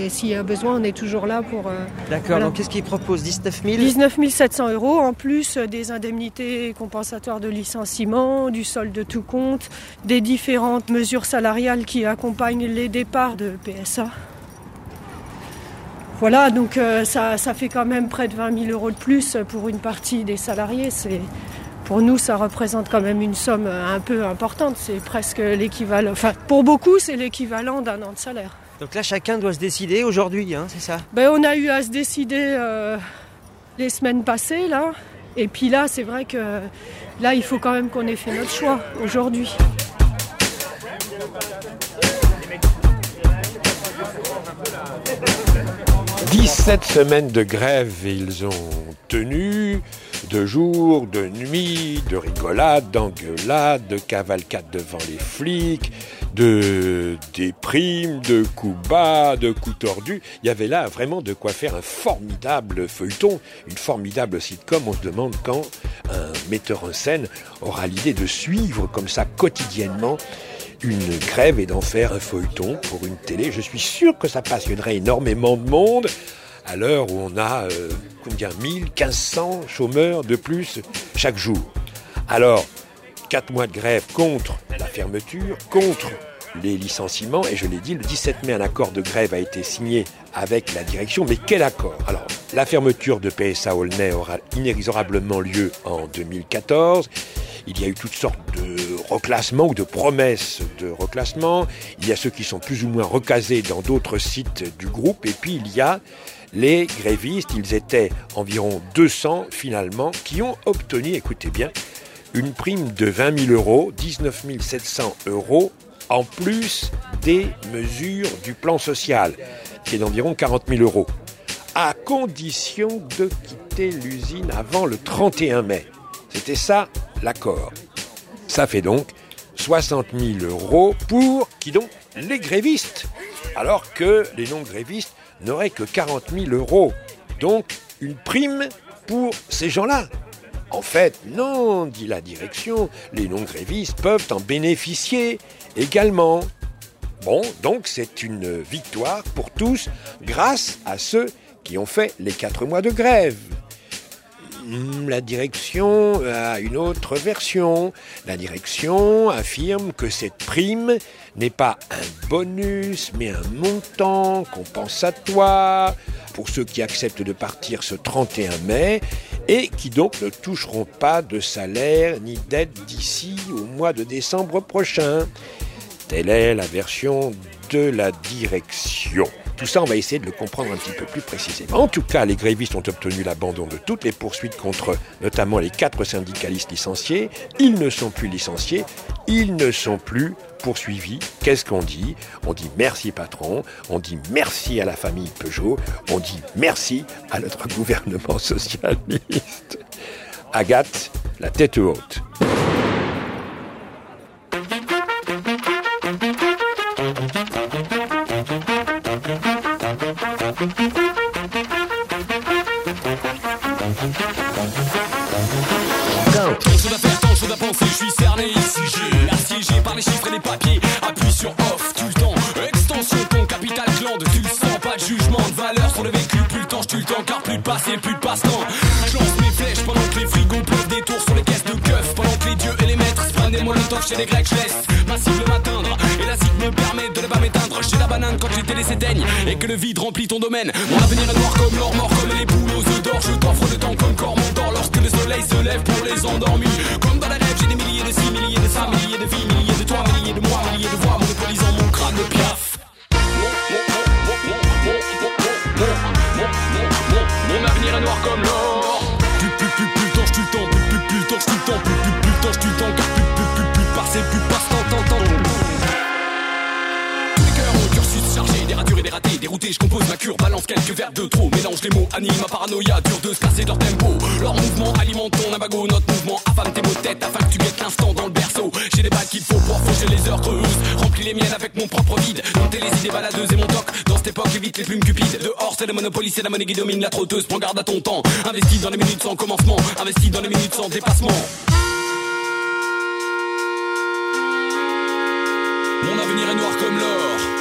et s'il y a besoin, on est toujours là pour... D'accord, voilà. donc qu'est-ce qu'ils proposent ? 19 000 ? 19 700 € en plus des indemnités compensatoires de licenciement, du solde de tout compte, des différentes mesures salariales qui accompagnent les départs de PSA. Voilà, donc ça fait quand même près de 20 000 € de plus pour une partie des salariés. Pour nous, ça représente quand même une somme un peu importante. C'est presque l'équivalent, enfin pour beaucoup, c'est l'équivalent d'un an de salaire. Donc là, chacun doit se décider aujourd'hui, c'est ça ? On a eu à se décider les semaines passées, là. Et puis là, c'est vrai que là, il faut quand même qu'on ait fait notre choix aujourd'hui. 17 semaines de grève ils ont tenu, de jour, de nuit, de rigolade, d'engueulade, de cavalcade devant les flics, des primes, de coups bas, de coups tordus. Il y avait là vraiment de quoi faire un formidable feuilleton, une formidable sitcom. On se demande quand un metteur en scène aura l'idée de suivre comme ça quotidiennement une grève et d'en faire un feuilleton pour une télé. Je suis sûr que ça passionnerait énormément de monde à l'heure où on a 1500 chômeurs de plus chaque jour. Alors, 4 mois de grève contre la fermeture, contre les licenciements, et je l'ai dit, le 17 mai, un accord de grève a été signé avec la direction. Mais quel accord ? Alors, la fermeture de PSA Aulnay aura inexorablement lieu en 2014. Il y a eu toutes sortes de reclassements ou de promesses de reclassement. Il y a ceux qui sont plus ou moins recasés dans d'autres sites du groupe. Et puis il y a les grévistes. Ils étaient environ 200 finalement qui ont obtenu, écoutez bien, une prime de 20 000 €, 19 700 € en plus des mesures du plan social, qui est d'environ 40 000 €, à condition de quitter l'usine avant le 31 mai. C'était ça l'accord. Ça fait donc 60 000 € pour, qui donc, les grévistes, alors que les non-grévistes n'auraient que 40 000 €. Donc, une prime pour ces gens-là. En fait, non, dit la direction, les non-grévistes peuvent en bénéficier également. Bon, donc c'est une victoire pour tous, grâce à ceux qui ont fait les 4 mois de grève. La direction a une autre version. La direction affirme que cette prime n'est pas un bonus, mais un montant compensatoire pour ceux qui acceptent de partir ce 31 mai et qui donc ne toucheront pas de salaire ni d'aide d'ici au mois de décembre prochain. Telle est la version de la direction. Tout ça, on va essayer de le comprendre un petit peu plus précisément. En tout cas, les grévistes ont obtenu l'abandon de toutes les poursuites contre notamment les 4 syndicalistes licenciés. Ils ne sont plus licenciés, ils ne sont plus poursuivis. Qu'est-ce qu'on dit ? On dit merci patron, on dit merci à la famille Peugeot, on dit merci à notre gouvernement socialiste. Agathe, la tête haute. Tant de choses à penser, je suis cerné ici. J'ai assiégé par les chiffres et les papiers. Appuie sur off tout le temps. Extension, ton capital glande. Tu le sens, pas de jugement de valeur sur le vécu. Plus le temps, je tue le temps, car plus de passé, plus de passe-temps. Je lance mes flèches pendant que les frigos pleuvent des tours sur les caisses de keufs. Pendant que les dieux et les maîtres sprennent des molotovs chez les grecs, je laisse ma cible m'atteindre. Et la cible me permet de ne pas m'éteindre. J'ai la banane quand les télés s'éteignent et que le vide remplit ton domaine. Mon avenir est noir comme l'or, mort comme les poules aux œufs d'or. Je t'offre le temps comme corps m'endort lorsque le soleil se lève pour les endormis. Comme dans la rêve, j'ai des milliers de 6 milliers de 5 milliers de vies, milliers de toi, milliers de mois, milliers de voix, monopolisant mon crâne de piaf. Mon avenir est noir comme l'or. Plus le temps, je tue le temps, plus le temps, je tue le temps, plus le temps, je tue le temps, car plus de passé, plus de passe-temps, temps. Tous les cœurs ont cursus chargé, des ratures et des ratés, dérouté, je compose ma cure, balance quelques verbes de trop, mélange les mots, anime ma paranoïa, dur de se casser leur tempo. Leur mouvement alimente ton abago, notre mouvement affame tes mots de tête afin que tu guettes l'instant dans le berceau. J'ai des balles qu'il faut pour faucher les heures creuses, remplis les miennes avec mon propre vide, monter les idées baladeuses et mon toc. Dans cette époque, évite les plumes cupides. Dehors, c'est le Monopoly, c'est la monnaie qui domine la trotteuse. Prends garde à ton temps, investis dans les minutes sans commencement, investis dans les minutes sans dépassement. Mon avenir est noir comme l'or.